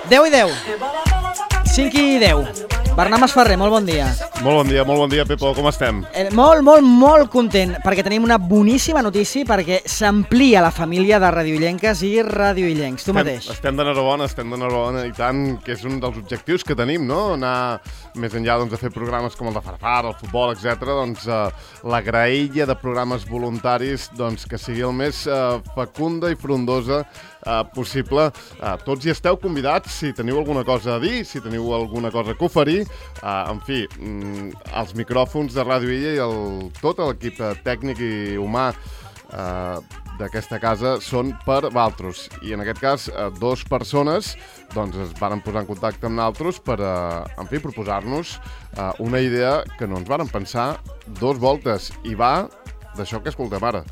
10 i 10. 5 i 10. Bernat Masferrer, molt bon dia. Molt bon dia, Pepo, com estem? Molt content, perquè tenim una boníssima notícia, perquè s'amplia la família de radioillenques i radioillencs. Tu mateix. Estem d'enhorabona, i tant, que és un dels objectius que tenim, no? Anar més enllà de fer programes com el de Farfar, el futbol, etc. La graella de programes voluntaris que sigui el més fecunda i frondosa possible. Tots hi esteu convidats, si teniu alguna cosa a dir, si teniu alguna cosa que oferir. En fi, els micròfons de Ràdio Illa i tot l'equip tècnic i humà d'aquesta casa són per Valtros. I en aquest cas, 2 persones es van posar en contacte amb nosaltres per, en fi, proposar-nos una idea que no ens varen pensar 2 voltes. I va d'això que escoltem ara.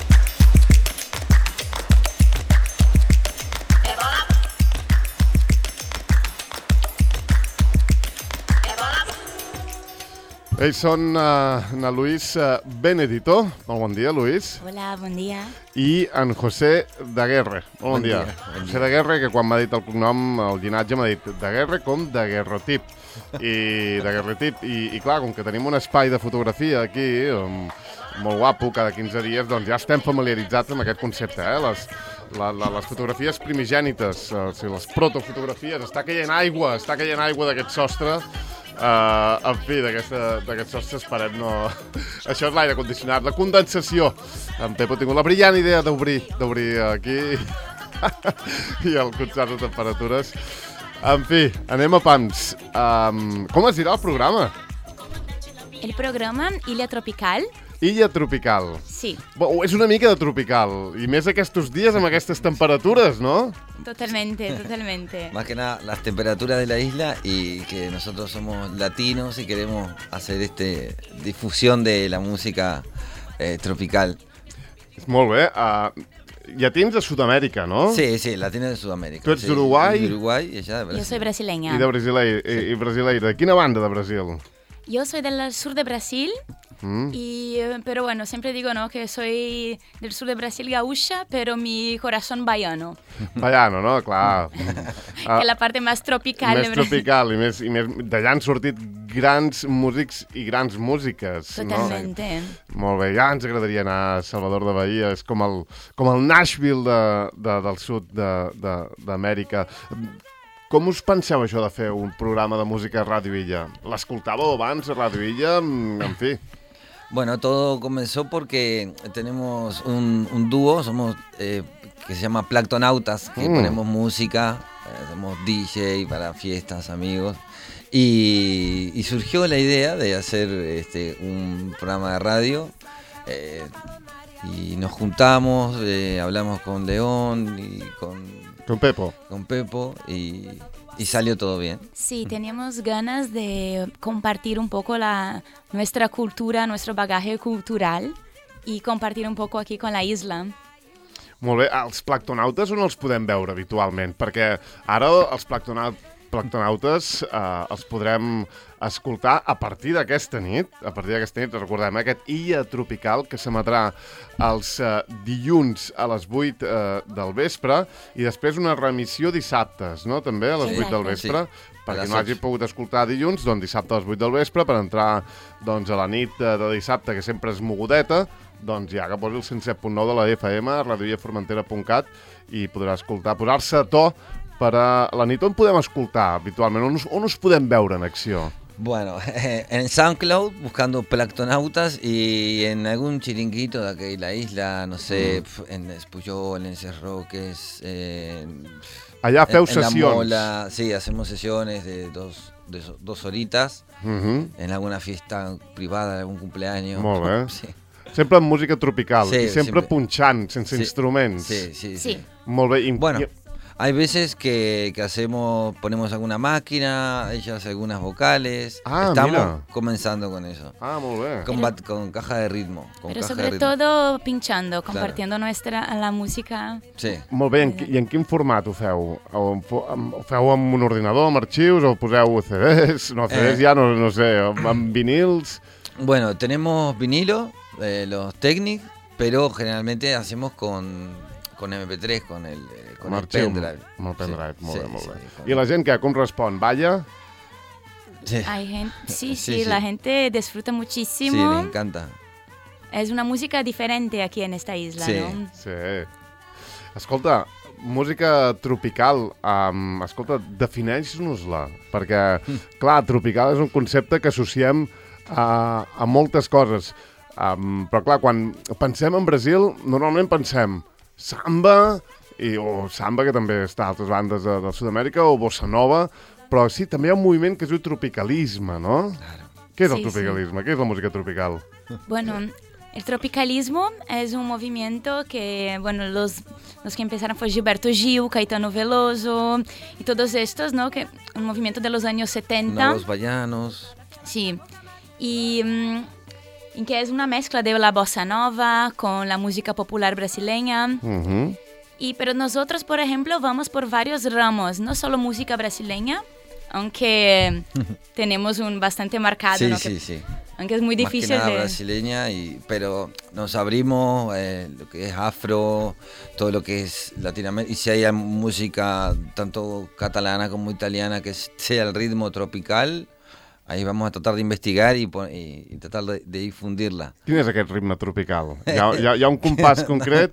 Ells són na Luis Benedito. Molt bon dia, Luis. Hola, bon dia. I en José Daguerre. Molt bon dia. José Daguerre, que quan m'ha dit el cognom, el llinatge m'ha dit Daguerre com Daguerrotip. I clar, com que tenim un espai de fotografia aquí, molt guapo, cada 15 dies, ja estem familiaritzats amb aquest concepte, les fotografies primigènites, les protofotografies, està caient aigua d'aquest sostre. En fi, d'aquest sostre esperem no... Això és l'aire condicionat, la condensació. En Pepo ha tingut la brillant idea d'obrir aquí i el constat de temperatures. En fi, anem a pams. Com es dirà el programa? El programa Illa Tropical. Illa Tropical. Sí. És una mica de tropical, y més aquestos días amb aquestes temperaturas, ¿no? Totalmente. Más que nada las temperaturas de la isla y que nosotros somos latinos y queremos hacer difusión de la música tropical. Molt bé. Llatins de Sudamèrica, ¿no? Sí, latinos de Sudamèrica. Tu ets d'Uruguai? D'Uruguai i ella de Brasil. Yo soy brasileña. I de brasileira. De quina banda de Brasil? Yo soy del sur de Brasil, pero bueno, siempre digo que soy del sur de Brasil gaúcha, pero mi corazón baiano. Baiano, no? Clar. Que la parte más tropical de Brasil. Més tropical i més d'allà han sortit grans músics i grans músiques. Totalmente. No? Molt bé, ja ens agradaria anar a Salvador de Bahia, és com el Nashville del sud d'Amèrica. Com us penseu això de fer un programa de música a Ràdio Illa? L'escoltàveu abans a Ràdio Illa? En fi. Bueno, todo comenzó porque tenemos un dúo, que se llama Planktonautas, que ponemos música, hacemos DJ para fiestas, amigos, y surgió la idea de hacer un programa de radio, y nos juntamos, hablamos con León y Con Pepo. Con Pepo y salió todo bien. Sí, teníamos ganas de compartir un poco nuestra cultura, nuestro bagaje cultural y compartir un poco aquí con la isla. Molt bé, els planctonautes on els podem veure habitualment? Perquè ara els planctonautes els podrem escoltar a partir d'aquesta nit. Recordem, aquest Illa Tropical que s'emetrà els dilluns a les 8 del vespre i després una remissió dissabtes, no? També a les 8 del vespre. Sí. Perquè no hagi pogut escoltar dilluns, dissabte a les 8 del vespre per entrar a la nit de dissabte, que sempre és mogudeta, ja que posi el 107.9 de la FM, radioillaformentera.cat, i podrà escoltar, posar-se a to per a la nit. On podem escoltar habitualment? On us podem veure en acció? Bueno, en SoundCloud, buscando Planktonautas, y en algún chiringuito de aquí la isla, no sé, en Espuyol, en Cerroques, allá feu sessions. En La Mola, sí, hacemos sesiones de dos horitas, en alguna fiesta privada, algún cumpleaños. Molt bé. Sí. Sempre amb música tropical, sí, i sempre punxant, sense instruments. Sí. Molt bé. Bueno, hay veces que ponemos alguna máquina, ellas algunas vocales. Estamos comenzando con eso. Molt bé. Con caja de ritmo. Pero sobre todo pinchando, compartiendo la música. Sí. Molt bé, i en quin format ho feu? Ho feu amb un ordinador, amb arxius, o poseu CDs? No, CDs ja no sé, amb vinils? Bueno, tenemos vinilo, los Technic, pero generalmente hacemos con con MP3, con el arxiu, pendrive. Amb el pendrive, Sí, molt sí, bé, molt sí, bé. con- I la gent com respon? Balla? Sí, Sí, la gente disfruta sí, muchísimo. le encanta. Es una música diferente aquí en esta isla, Sí. ¿no? Sí. Escolta, música tropical, escolta, defineix-nos-la, perquè, clar, tropical és un concepte que associem a moltes coses, però clar, quan pensem en Brasil, normalment pensem samba, o samba, que també està a altres bandes de Sud-amèrica, o bossa nova, però sí, també hi ha un moviment que es diu tropicalisme, no? Què és el Sí, tropicalisme? Què és la música tropical? Bueno, el tropicalismo es un movimiento que, bueno, los que empezaron fue Gilberto Gil, Caetano Veloso y todos estos, ¿no? Que un movimiento de los años 70. Los Bayanos. Sí, y en que es una mezcla de la bossa nova con la música popular brasileña. Pero nosotros, por ejemplo, vamos por varios ramos, no solo música brasileña, aunque tenemos un bastante marcado, Sí, ¿no? sí. Aunque es muy Más que difícil nada de... brasileña, pero nos abrimos lo que es afro, todo lo que es Latinoamérica. Y si hay música tanto catalana como italiana que sea el ritmo tropical, ahí vamos a tratar de investigar y tratar de difundirla. Quin és aquest ritme tropical? Hi ha un compàs concret?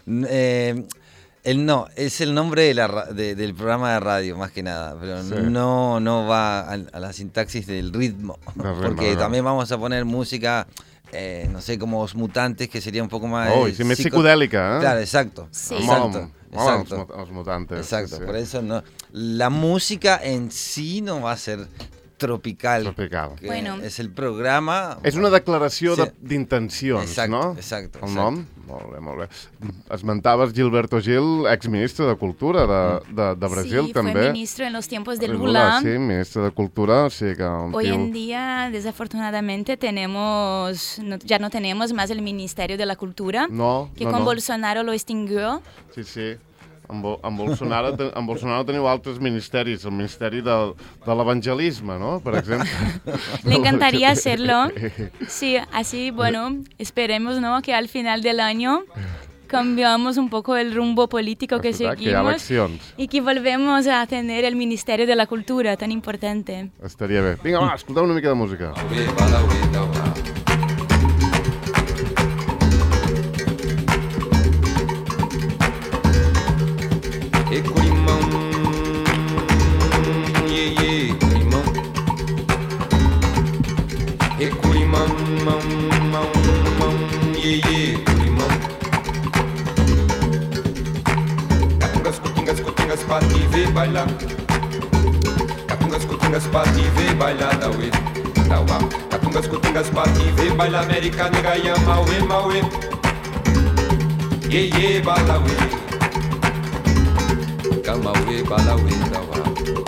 No, es el nombre del programa de radio, más que nada, pero sí. no va a la sintaxis del ritmo, porque también vamos a poner música, no sé, como Os Mutantes, que sería un poco más... Sí, més psicodèlica, eh? Claro, exacto. Sí. Exacto. Els mutantes. Exacto, sí. por eso no. La música en sí no va a ser tropical. Tropical. Que Bueno. és el programa... És una declaració Sí. d'intencions, Exacte, no? exacte, El exacte. nom? Molt bé, molt bé. Esmentaves Gilberto Gil, exministre de Cultura de Brasil, Sí, també. fue ministro en los tiempos de De Lula. Sí, ministre de Cultura, o sigui que... Hoy en día, desafortunadamente, ya no tenemos más el Ministerio de la Cultura, que con Bolsonaro lo extinguió. Sí, sí. Amb Bolsonaro teniu altres ministeris, el Ministeri de l'Evangelisme, no?, per exemple. Le encantaría hacerlo. Sí, así, bueno, esperemos, ¿no?, que al final del año cambiamos un poco el rumbo político que seguimos, que hi ha eleccions. y que volvemos a tener el Ministerio de la Cultura tan importante. Estaria bé. Vinga, va, escolteu una mica de música. E Corimão, iê, Corimão. E Corimão, iê, Corimão. Catungas, cotingas, pati, vê bailar. Catungas, cotingas, pati, vê bailar, dauê, dauá. Catungas, cotingas, pati, vê bailar, América, nega, ia, mauê, mauê. Iê, balauê. Kamauê, balauê, dauá.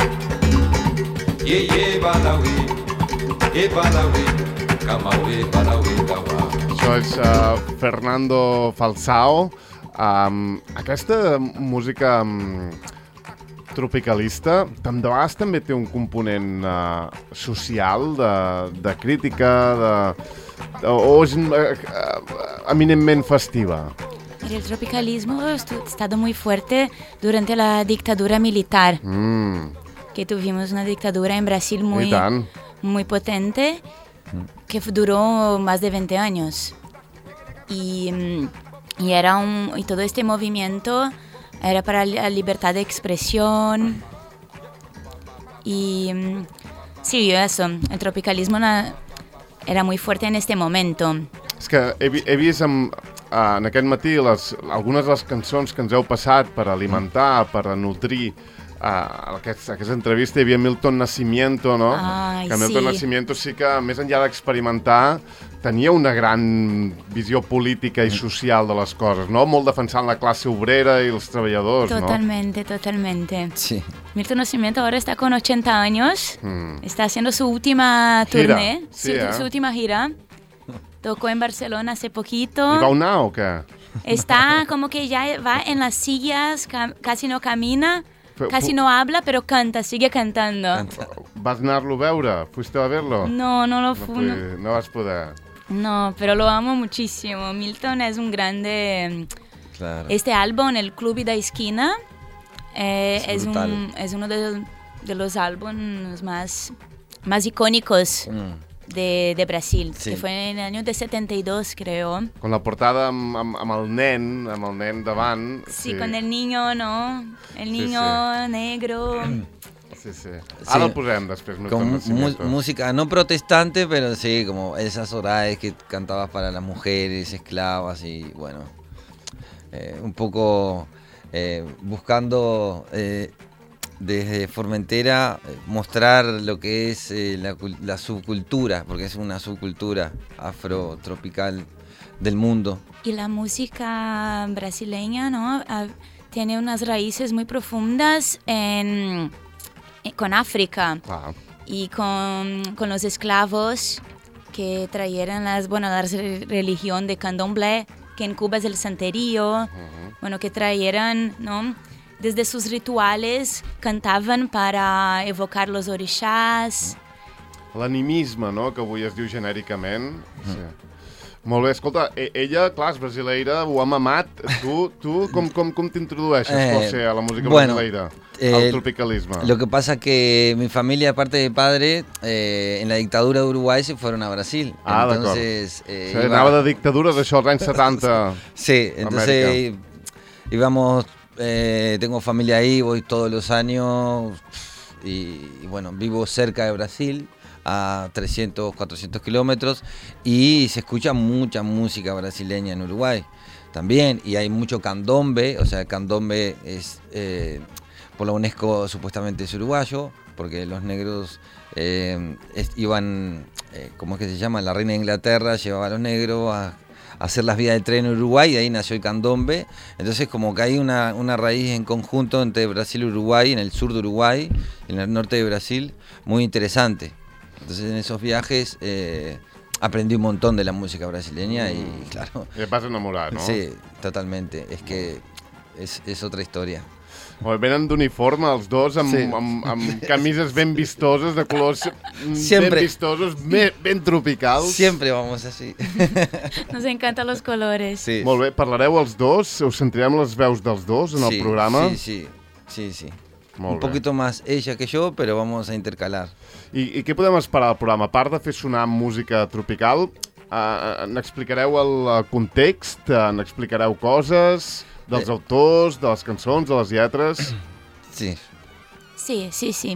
Iê, balauê, balauê. Kamauê, balauê, dauá. Això és Fernando Falsao. Aquesta música tropicalista de vegades també té un component social, de crítica, o és eminentment festiva? El tropicalismo ha estado muy fuerte durante la dictadura militar, que tuvimos una dictadura en Brasil muy potente, que duró más de 20 años. Y todo este movimiento era para la libertad de expresión. Y sí, eso, el tropicalismo era muy fuerte en este momento. És que he vist en aquest matí algunes de les cançons que ens heu passat per alimentar, per nutrir aquesta entrevista. Hi havia Milton Nascimento, no? Ai, que Milton Nascimento sí que, més enllà d'experimentar, tenia una gran visió política i social de les coses, no? Molt defensant la classe obrera i els treballadors, Totalmente, totalmente. Sí. Milton Nascimento ahora está con 80 años, está haciendo su última tournée, Sí, su última gira. Tocó en Barcelona hace poquito. I va anar o què? Está como que ya va en las sillas, casi no camina, casi no habla, pero canta, sigue cantando. Vas anar-lo a veure? Fuiste a verlo? No No vas poder. No, pero lo amo muchísimo. Milton es un grande Claro. Este álbum, El Club da Esquina, es uno de los álbumes más icónicos de Brasil, que fue en el año de 72, creo. Con la portada amb el nen davant. Sí, con el niño, ¿no? El niño negro. Sí. Ahora lo posem després. Con música no protestante, pero sí, como esas oraes que cantabas para las mujeres esclavas y bueno, un poco buscando desde Formentera mostrar lo que es la subcultura, porque es una subcultura afrotropical del mundo. Y la música brasileña, ¿no? Tiene unas raíces muy profundas con África y con los esclavos que trajeron la religión de candomblé, que en Cuba es el santerío, bueno, que trajeron, ¿no? Desde sus rituales cantaven para evocar los orixás. L'animisme, no?, que avui es diu genèricament. Sí. Molt bé, escolta, ella, clar, és brasileira, ho ha mamat. Tu com t'introdueixes, José, a la música brasileira, al tropicalisme? Lo que pasa que mi familia, aparte de padre, en la dictadura de Uruguay se fueron a Brasil. Entonces, anava de dictadura d'això, als anys 70. Sí, entonces íbamos... tengo familia ahí, voy todos los años y bueno, vivo cerca de Brasil, a 300, 400 kilómetros, y se escucha mucha música brasileña en Uruguay también, y hay mucho candombe, o sea, el candombe es, por la UNESCO supuestamente es uruguayo, porque los negros iban, ¿cómo es que se llama? La reina de Inglaterra llevaba a los negros a hacer las vías de tren en Uruguay, y ahí nació el candombe. Entonces como que hay una raíz en conjunto entre Brasil y Uruguay, en el sur de Uruguay, en el norte de Brasil, muy interesante. Entonces en esos viajes aprendí un montón de la música brasileña y claro... I et vas enamorar, no? Sí, totalmente. Es que es otra historia. Venen d'uniforme els dos, amb camises ben vistoses, de colors ben vistosos, ben tropicals. Siempre vamos así. Nos encantan los colores. Sí. Molt bé, parlareu els dos? Us sentirem les veus dels dos en el programa? Sí. Un poquito más ella que yo, pero vamos a intercalar. I què podem esperar del programa? A part de fer sonar música tropical, n'explicareu el context, n'explicareu coses... dels autors, de les cançons, de les lletres... Sí. Sí. Sí,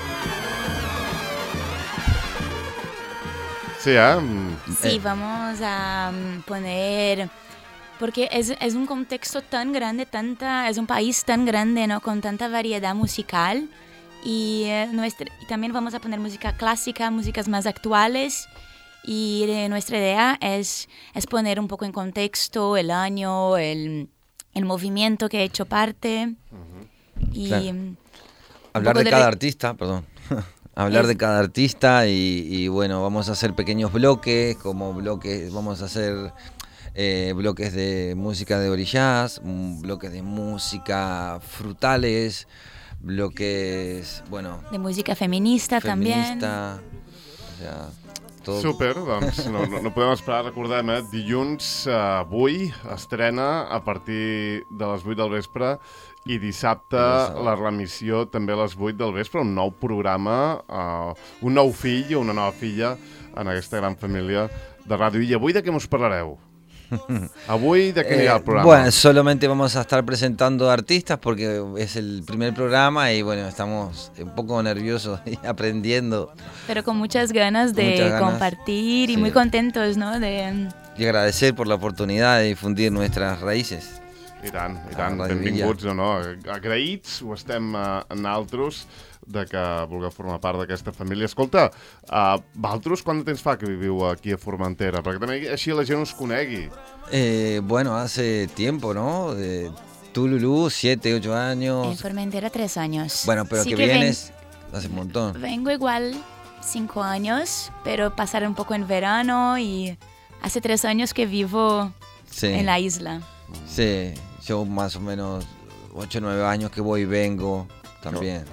Sí, vamos a poner... Porque es un contexto tan grande, es un país tan grande, ¿no? Con tanta variedad musical. Y también vamos a poner música clásica, músicas más actuales. Y nuestra idea es poner un poco en contexto el año, el movimiento que ha hecho parte y claro. Hablar de cada artista, perdón. Hablar de cada artista y bueno, vamos a hacer pequeños bloques, vamos a hacer bloques de música de orillás, bloques de música frutales, bloques, bueno... De música feminista también. O sea... Tot. Super, doncs no podem esperar, recordem, dilluns avui estrena a partir de les 8 del vespre i dissabte la remissió també a les 8 del vespre, un nou programa, un nou fill o una nova filla en aquesta gran família de Ràdio Illa. Avui de què mos parlareu? Avui de què anirà el programa? Bueno, solamente vamos a estar presentando artistas porque es el primer programa y bueno, estamos un poco nerviosos y aprendiendo. Pero con muchas ganas de compartir y muy contentos, ¿no? Y agradecer por la oportunidad de difundir nuestras raíces. I tant, benvinguts o no. Agraïts, ho estem naltros, de que vulgueu formar part d'aquesta família. Escolta, vosaltres quant de temps fa que viviu aquí a Formentera? Perquè també així la gent us conegui. Bueno, hace tiempo, ¿no? Tululú, 7, 8 años. En Formentera 3 años. Bueno, pero sí que vienes hace un montón. Vengo igual 5 años, pero pasar un poco en verano y hace 3 años que vivo en la isla. Sí, yo más o menos 8 o 9 años que voy y vengo también.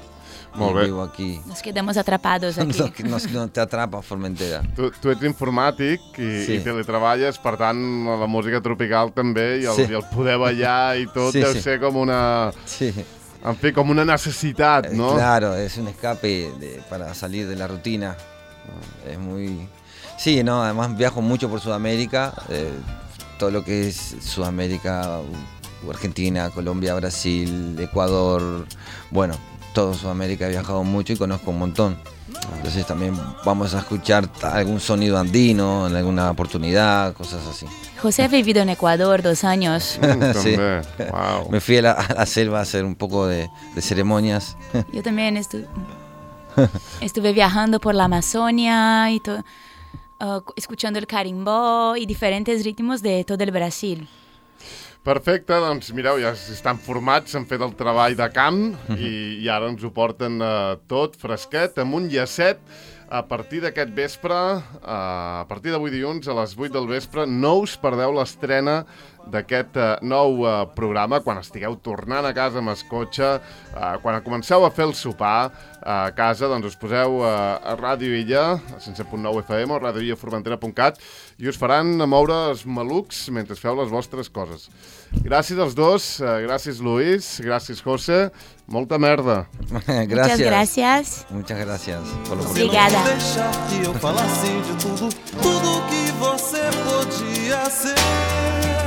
Molt bé. Vivo aquí. Nos quedamos atrapados aquí. No te atrapa Formentera. Tu ets informàtic i teletreballes, per tant, la música tropical també, i el poder ballar i tot deu ser com una... Sí. En fi, com una necessitat, ¿no? Claro, es un escape para salir de la rutina. Es muy... Sí, no, además viajo mucho por Sudamérica, todo lo que es Sudamérica, Argentina, Colombia, Brasil, Ecuador, bueno, todo Sudamérica he viajado mucho y conozco un montón. Entonces también vamos a escuchar algún sonido andino en alguna oportunidad, cosas así. José ha vivido en Ecuador 2 años. Sí. Wow. Me fui a la selva a hacer un poco de ceremonias. Yo también estuve viajando por la Amazonia y escuchando el carimbó y diferentes ritmos de todo el Brasil. Perfecte, doncs mireu, ja estan formats, han fet el treball de camp i ara ens ho porten tot fresquet, amb un llacet. A partir d'aquest vespre, a partir d'avui dilluns a les 8 del vespre, no us perdeu l'estrena d'aquest nou programa, quan estigueu tornant a casa amb el cotxe, quan comenceu a fer el sopar a casa, doncs us poseu a Ràdio Illa, a 107.9 FM o radioillaformentera.cat, i us faran moure els malucs mentre feu les vostres coses. Gràcies als dos, gràcies Luis, gràcies José, molta merda. Gracias. Muchas gracias. Muchas gracias por la Obrigada. Deixar que eu falasse de tudo que você podia ser.